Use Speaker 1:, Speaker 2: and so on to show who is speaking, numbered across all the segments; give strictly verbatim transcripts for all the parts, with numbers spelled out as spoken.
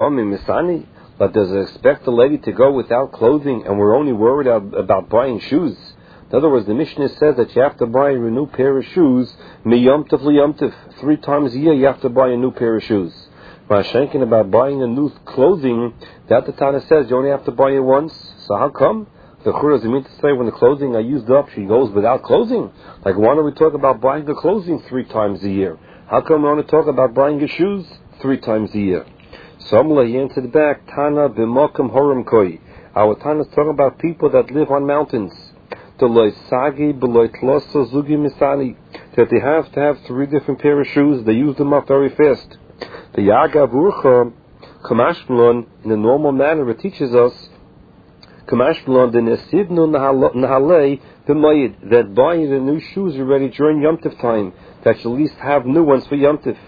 Speaker 1: Misani, but does it expect the lady to go without clothing, and we're only worried about buying shoes? In other words, the Mishnah says that you have to buy a new pair of shoes, miyomtiv liyomtiv. Three times a year you have to buy a new pair of shoes. Mashenkin about buying a new clothing, that the Tana says you only have to buy it once. So how come? The Chura does it mean to say when the clothing are used up, she goes without clothing? Like, why don't we talk about buying the clothing three times a year? How come we want to talk about buying your shoes three times a year? So Amla, he answered back, Tana b'mokum horim koi. Our Tana is talking about people that live on mountains. That they have to have three different pair of shoes. They use them up very fast. The Yaga Burcha, Kamashmalon, in a normal manner, it teaches us Kamashmalon, the Nesivnu Nahalei, the Mayid, that buying the new shoes already during Yom Tif time, that you at least have new ones for Yom Tif.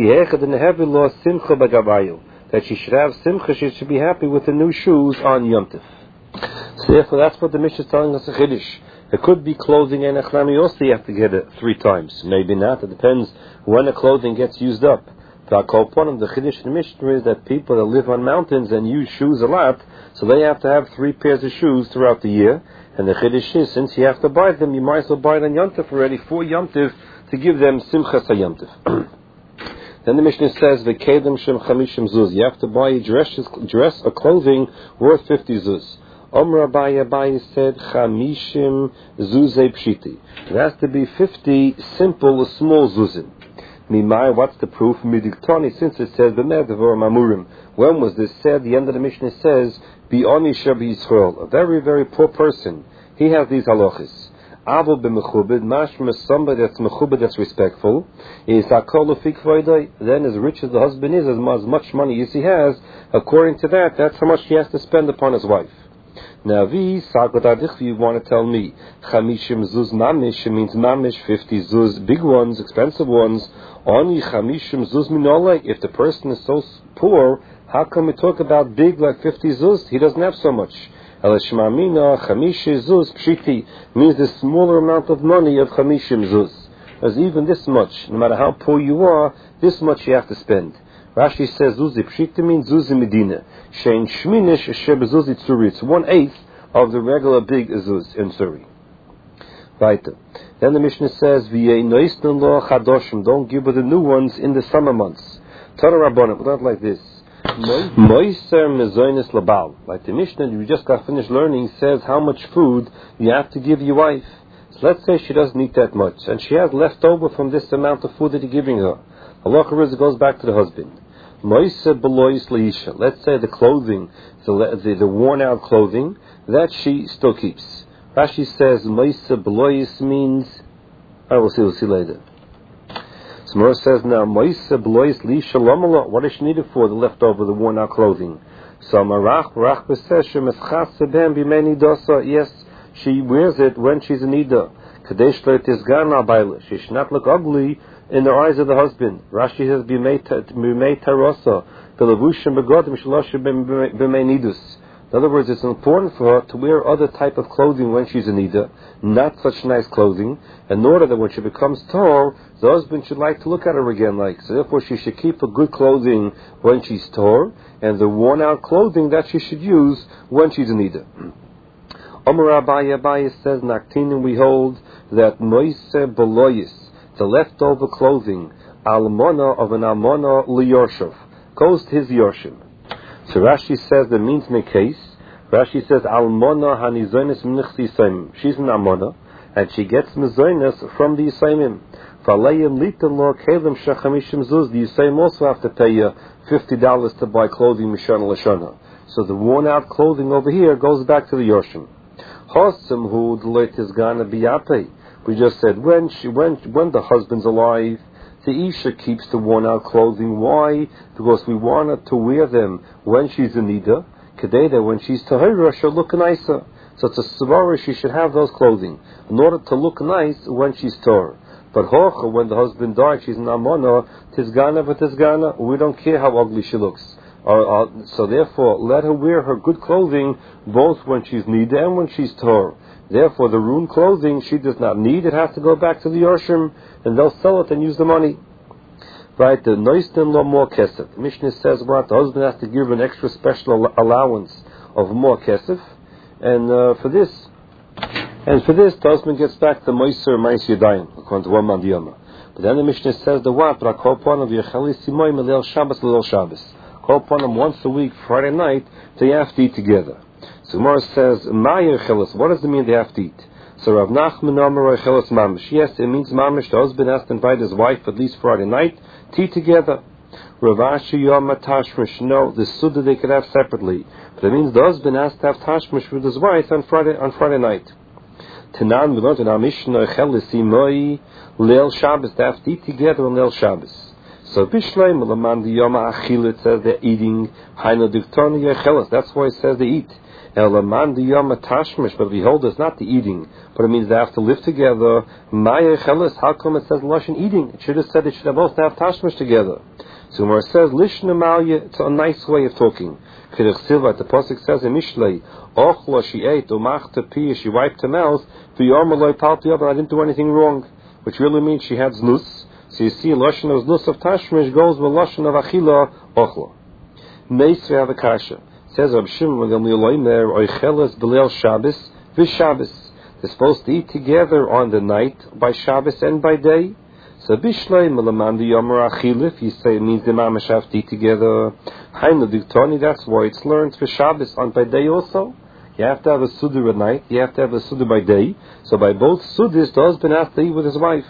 Speaker 1: That she should have simcha, she should be happy with the new shoes on Yom Tif. So therefore, that's what the Mishnah is telling us a Chiddush. It could be clothing and a chlami also you have to get it three times. Maybe not. It depends when the clothing gets used up. But one of the Chiddush in the Mishnah is that people that live on mountains and use shoes a lot, so they have to have three pairs of shoes throughout the year. And the Chiddush is, since you have to buy them, you might as well buy it on Yom Tif already for Yom Tif to give them simchas Yom Tif. Then the Mishnah says, "V'kedem shem chamishim zuz." You have to buy a dress, dress or clothing worth fifty zuz. Omra Abaye Abaye said, "Chamishim zuzei pshiti." It has to be fifty simple, small zuzim. Mimai, what's the proof? Midiktani, since it says b'medavor mamurim. When was this said? The end of the Mishnah says, "Bi'oni shabi Yisrael." A very, very poor person. He has these halachas. Avol b'mechubed, mashma, somebody that's mechubed, that's respectful, is hakol ufik v'odai. Then as rich as the husband is, as much money as he has, according to that, that's how much he has to spend upon his wife. Now, vi sagodadich, you want to tell me, chamishim zuz mamish, it means mamish, fifty zuz, big ones, expensive ones, only chamishim zuz minole. If the person is so poor, how come we talk about big like fifty zuz? He doesn't have so much. Elishmamina chamishi zuz pshiti means the smaller amount of money of chamishim zuz. As even this much, no matter how poor you are, this much you have to spend. Rashi says zuzi pshiti means zuzi medina. Shein shminish sheb zuzi tzuri. It's one eighth of the regular big zuz in tzuri. Right. Then the Mishnah says v'yei noisnun lo chadoshim. Don't give her the new ones in the summer months. Tana Rabbanan, but not like this. Moiser mezoines labal. Like the Mishnah we just got finished learning says how much food you have to give your wife. So let's say she doesn't eat that much, and she has left over from this amount of food that you're giving her. Allah it goes back to the husband. Moiser belois leisha. Let's say the clothing, the, the, the worn out clothing, that she still keeps. Rashi says moiser belois means, I will see, we'll see later. Smur says now, Moise blois li shalomala. What does she need it for? The leftover, the worn out clothing. So marach marach b'seshem eschas sebem b'mei nidasa. Yes, she wears it when she's in nida. Kadesh lo tizgana baila. She should not look ugly in the eyes of the husband. Rashi says b'mei tarasa. B'levushim begodim shaloshem b'mei nidus. In other words, it's important for her to wear other type of clothing when she's in nida, not such nice clothing, in order that when she becomes tall, the husband should like to look at her again. Like so, therefore, she should keep a good clothing when she's tall, and the worn-out clothing that she should use when she's in nida. Omar Abaye Abaye says, "Naktinim we hold that moise beloyis, the leftover clothing, almona of an almona liyorshav, goes to his yorshim." So Rashi says that means in a case. Rashi says almona hanizonis mnichsi yisayim. She's an almona, and she gets mizonis from the yisayim. Falayim litan lo kelim shachamishim zuz. The yisayim also have to pay you fifty dollars to buy clothing mishana l'shana. So the worn out clothing over here goes back to the yorshim. Hosim hu d'loit is gonna biyape. We just said when she when when the husband's alive, the Isha keeps the worn-out clothing. Why? Because we want her to wear them when she's in nida. Kedei, when she's tahira, she'll look nicer. So it's a svara, she should have those clothing in order to look nice when she's tahir. But hocha, when the husband died, she's an amona, tizgana but tizgana. We don't care how ugly she looks. Uh, uh, so therefore, let her wear her good clothing both when she's nida and when she's tahir. Therefore, the ruined clothing she does not need. It has to go back to the Yorshim, and they'll sell it and use the money. Right, the noisten lo more kesef. The Mishnah says what? The husband has to give an extra special allowance of more kesef, and uh, for this, and for this, the husband gets back the moiser mais yadayim, according to one man diyama. But then the Mishnah says the what? But I call upon him v'yachali simoy melel Shabbos melel Shabbos. Call upon him once a week, Friday night, they have to eat together. So Gemara says, Ma'yer chelis. What does it mean they have to eat? So Rav Nachman Amar chelis mamish. Yes, it means mamish. The husband has to invite his wife at least Friday night to eat together. Rav Ashi Yom Tashmish. No, the suda they could have separately, but it means the husband has to have tashmish with his wife on Friday on Friday night. Tanan we learned in our Mishnah chelis imoi leil Shabbos. They have to eat together on leil Shabbos. So Bishleim Laman the Yom Achil, it says they're eating. Hainu Diktoni Yechelis. That's why it says they eat. Elaman the Yom Tashmish, but behold, it's not the eating, but it means they have to live together. Maya Chelis. How come it says Lashon eating? It should have said they should have both have Tashmish together. So when it says Lishna Malya, it's a nice way of talking. Kiddush Silva, the pasuk says in Mishlei, Ochla she ate, Umachta pi, she wiped her mouth. V'yarmaloi palti up, and I didn't do anything wrong, which really means she had znus. So you see, Lashon of znus of Tashmish goes with Lashon of Achila Ochla. Meisri Avakasha. Says Rab Shimon Gamliel Oicheles B'Leil Shabbos v'Shabbos. They're supposed to eat together on the night by Shabbos and by day. So Bishlei Melaman Yomer Achil. If you say it means the mamash have to eat together, Hainu Diktoni. That's why it's learned for Shabbos on by day also. You have to have a suda at night. You have to have a suda by day. So by both sudas, the husband has to eat with his wife.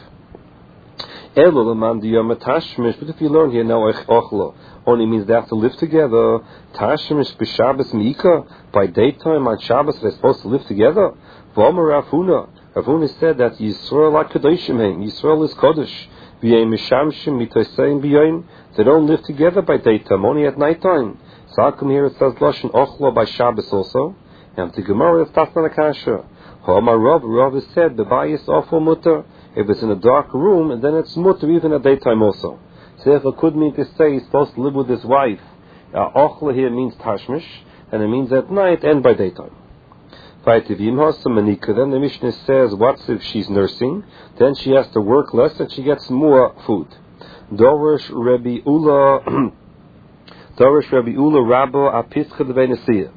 Speaker 1: But if you learn here now, ochlo only means they have to live together. Tashmish b'Shabbos miika, by daytime on Shabbos they're supposed to live together. V'omer Ravuna, Ravuna said that Yisrael HaKadoshim heim, Yisrael is Kodesh. V'yem mishamshim mitoseim b'yoyim, they don't live together by daytime, only at nighttime. So how come here it says Lashon ochlo by Shabbos also? And the Gemara is Tasman Akasha. Ha'omar Rav, Rav has said the bayis awful mutter. If it's in a dark room, and then it's mutter even at daytime also. So if it could mean to say he's supposed to live with his wife, uh, ochla here means tashmish, and it means at night and by daytime. Then the Mishnah says, what if she's nursing? Then she has to work less and she gets more food. Dorish Rabbi Ula Dorish Rabbi Ula Rabba Apischa de Benesia.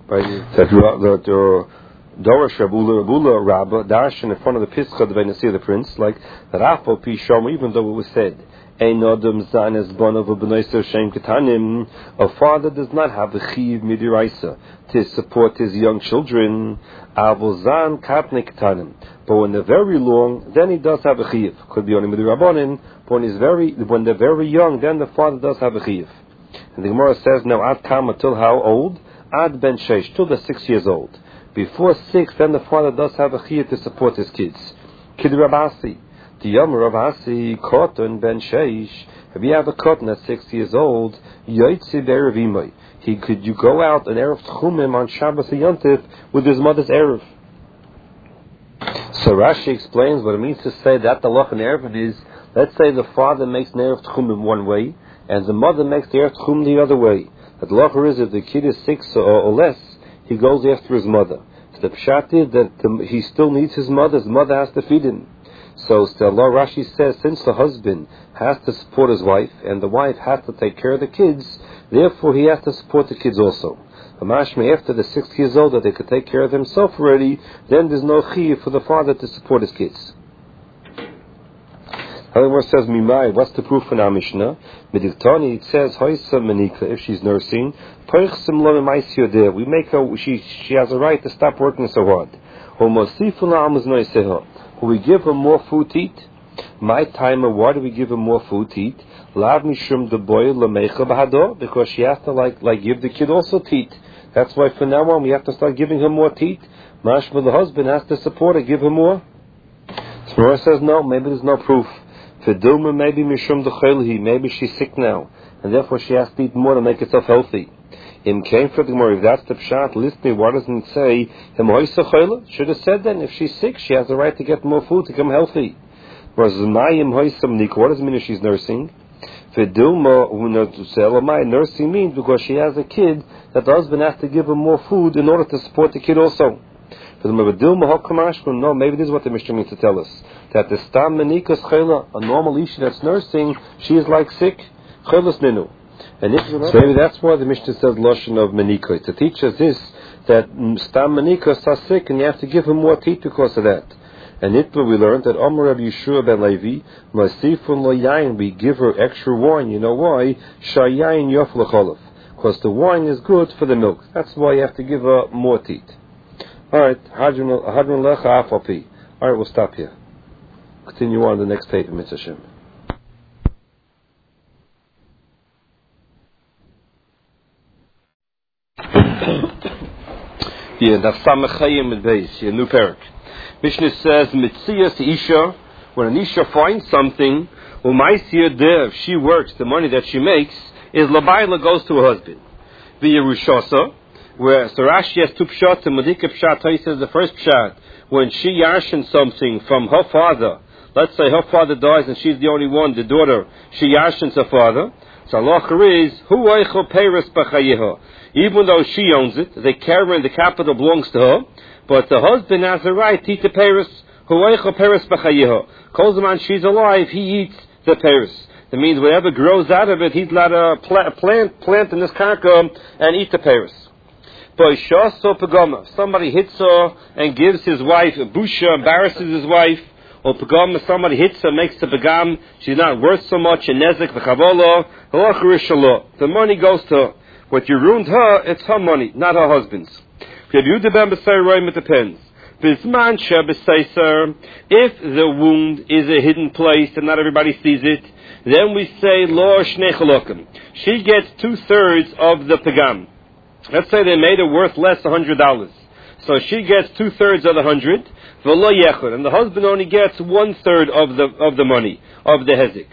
Speaker 1: Dorish Rabula Rabula Rabba dash in front of the Pischa the Benesia the prince, like Rafa Pishom, even though it was said Ein Adam Zanes Bonav Benoiser Shem Ketanim, a father does not have a chiv midiraisa to support his young children. Avozan Katne Ketanim, but when they're very long, then he does have a chiv. Could be only midirabonin, but when he's very when they're very young, then the father does have a chiv. And the Gemara says now Ad Kama till how old? Ad Ben Sheish, till they're six years old. Before six, then the father does have a chiyuv to support his kids. Kid Rabasi, the Yom Rabasi, Koton Ben Sheish. If you have a Koton at six years old, Yoitzi Be'erevimai, he could you go out and erev tchumim on Shabbos and Yontif with his mother's erev. So Rashi explains what it means to say that the loch and erev is. Let's say the father makes an erev tchumim one way, and the mother makes the erev tchumim the other way. That the loch is if the kid is six or, or less, he goes after his mother. So the pshat is that the, he still needs his mother. His mother has to feed him. So the Allah Rashi says, since the husband has to support his wife and the wife has to take care of the kids, therefore he has to support the kids also. Mashma, after the six years old that they could take care of themselves already, then there's no chiyuv for the father to support his kids. However, says Mimai, what's the proof in our Mishnah? Midiktani, it says Hoysa Menika, if she's nursing, we make her, she she has a right to stop working so hard. Will we give her more food to eat? My timer, why do we give her more food to eat? Because she has to like like give the kid also to eat. That's why from now on we have to start giving her more to eat. Mashma, the husband has to support her, give her more. Smora says no, maybe there's no proof. Feduma, maybe mishum dechilhi, maybe she's sick now, and therefore she has to eat more to make herself healthy. In came for the Gemara, if that's the pshat, listening, why doesn't it say should have said then, if she's sick, she has the right to get more food to become healthy. What does it mean if she's nursing? Feduma, nursing means because she has a kid that the husband has to give her more food in order to support the kid also. No, maybe this is what the Mishnah means to tell us. That the stam menikas chayla, a normal isha that's nursing, she is like sick. Cholos ninu. And if, so maybe that's why the Mishnah says Lashon of Menikos, to teach us this, that Stam Menikos are sick and you have to give him more teeth because of that. And it we learned that Amar Rabbi Yeshua ben Levi, Masifun lo yain, we give her extra wine. You know why? Shayayin yof l'cholov. Because the wine is good for the milk. That's why you have to give her more teeth. Alright, Hadron lecha afapi. Alright, we'll stop here. Continue on the next tape in Mitzvah Shem. Yeah, that's Samachayim with base, your new parak. Mishnah says, Mitziyas Isha, when an Isha finds something, Umaisiyah Dev, she works, the money that she makes, is Labayla goes to her husband. The Yerushasa, where so Rashi has two pshat, and Madika pshat, he says the first pshat, when she yarshin something from her father, let's say her father dies and she's the only one, the daughter, she yarshins her father, so halacha is, Hu eichel peiros b'chayeha. Even though she owns it, the caravan, the capital belongs to her, but the husband has the right to eat the peiros. Hu eichel peiros b'chayeha. Kolzman, she's alive, he eats the peiros. That means whatever grows out of it, he's allowed to plant, plant in this karka and eat the peiros. But shaso pagama, somebody hits her and gives his wife a busha, embarrasses his wife, or pagama, somebody hits her, makes the pagam, she's not worth so much, a nezek, v'chavola, the money goes to her. What you ruined her, it's her money, not her husband's. It depends. If the wound is a hidden place and not everybody sees it, then we say, Lo shnei chalokim. She gets two-thirds of the pagam. Let's say they made it worth less one hundred dollars. So she gets two-thirds of the hundred, and the husband only gets one-third of the of the money, of the hezek.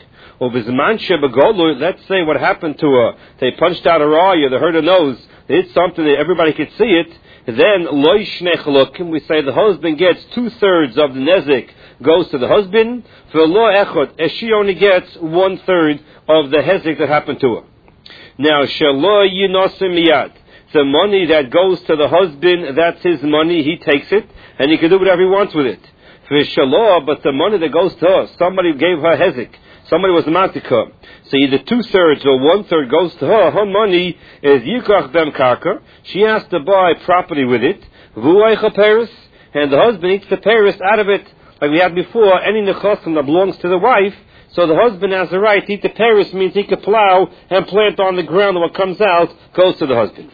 Speaker 1: Let's say what happened to her. They punched out her eye, or they hurt her nose. They did something that everybody could see it. Then, loy shnei chalokim, we say the husband gets two-thirds of the nezek, goes to the husband. V'lo echad, as she only gets one-third of the hezek that happened to her. Now, shelo yinosim miyad. The money that goes to the husband, that's his money, he takes it, and he can do whatever he wants with it. V'shelo, but the money that goes to her, somebody gave her hezek. Somebody was matika. So either two-thirds or one-third goes to her. Her money is yikach bem karka. She has to buy property with it. V'uaycha peris. And the husband eats the peris out of it. Like we had before, any nechosim that belongs to the wife. So the husband has the right to eat the peris, means he can plow and plant on the ground, and what comes out goes to the husband.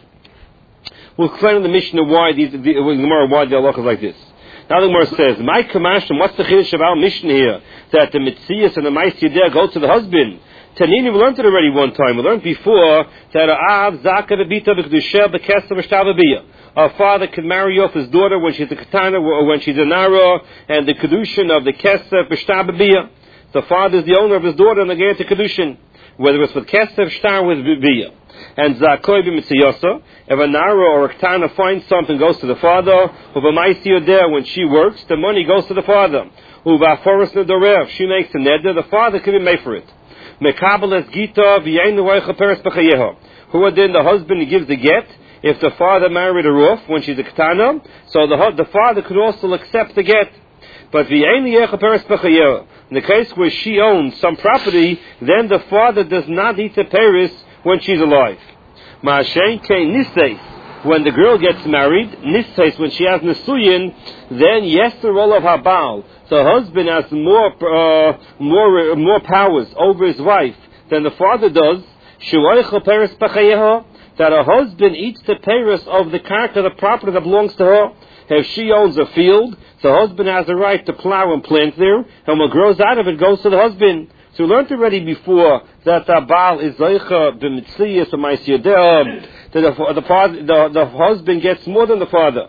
Speaker 1: We'll explain in the Mishnah why these, the, the, why the halacha is like this. Now the Gemara says, "My kamashim, what's the chiddush of our Mishnah here? That the mitzias and the ma'aseh there go to the husband." Tanini, we learned it already one time. We learned before that av zaka bebita b'kedusha b'kesa b'shtababiyah. A father can marry off his daughter when she's a katana or when she's a nara, and the kedushin of the kesef b'shtababiyah. The father is the owner of his daughter, and they get the kedushin, whether it's with kesef, shtar, with b'biyah. And zakoi b'mitziyasa, if a nara or a katana finds something, goes to the father. Uva there, when she works, the money goes to the father. Uva forest nedorev, she makes a neder, the father can be made for it. Mekabel es gita v'yein waycha peres b'chayeha. Who then the husband gives the get. If the father married her off when she's a katana, so the the father could also accept the get. But v'yein waycha peres b'chayeha. In the case where she owns some property, then the father does not eat the peres when she's alive. Ma'ashen kein niseis, when the girl gets married, niseis, when she has nesuyin, then yes, the role of habal. The husband has more uh, more uh, more powers over his wife than the father does. Shuaycha peres b'chayeha, that a husband eats the peres of the karka, the property that belongs to her. If she owns a field, the husband has the right to plow and plant there, and what grows out of it goes to the husband. So we learned already before that the Baal is Zaycha b'mitziyas or ma'asiyadeh, that the, the, the, the husband gets more than the father.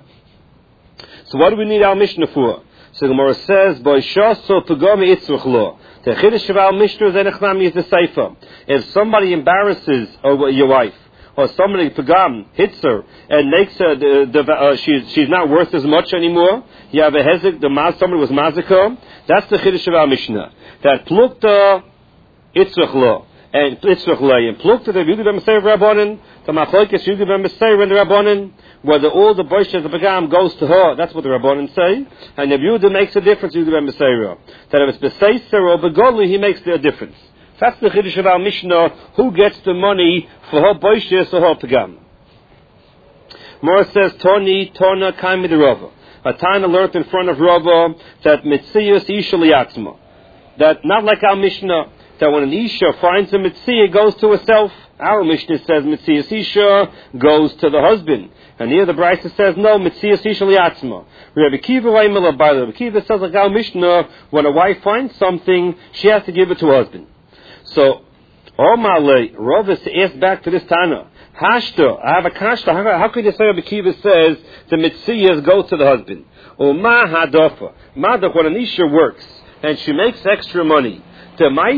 Speaker 1: So what do we need our Mishnah for? So the Gemara says, B'ishaso pagami itzruch lo. The chiddush of our Mishnah is enechnami is the seifa. If somebody embarrasses your wife, or somebody pagam hits her and makes her the, the, uh, she's she's not worth as much anymore. You have a hezek, the maz, somebody was mazika. That's the chiddush of our Mishnah. That plukta itzrach lo and itzrach lo and plukta the yudu b'mesayir rabbanon, the machlokes yudu b'mesayir and the rabbanon, whether all the boishes of the pagam goes to her. That's what the rabbanon say. And if yudu makes a difference, yudu b'mesayir. That if it's b'seiser or b'goli, he makes a difference. That's the Chiddush of our Mishnah, who gets the money for her boishes or her pagam. Mora says, Toni, Tona, Kaimi the Rava. A Tana learned in front of Rava that Mitzias Isha Liatzma. That not like our Mishnah, that when an Isha finds a Mitzia, it goes to herself. Our Mishnah says Mitzias Isha goes to the husband. And here the Brisa says, no, Mitzias Isha Liatzma. Rabbi Kiva Rabbi Kiva says like our Mishnah, when a wife finds something, she has to give it to her husband. So, Omale, Rava asked back to this Tana, Hashta, I have a kashta. How, how could you say Rabbi Kiva says the Mitzias go to the husband? Or Ma Hadafa. Madach, when an Isha works and she makes extra money, the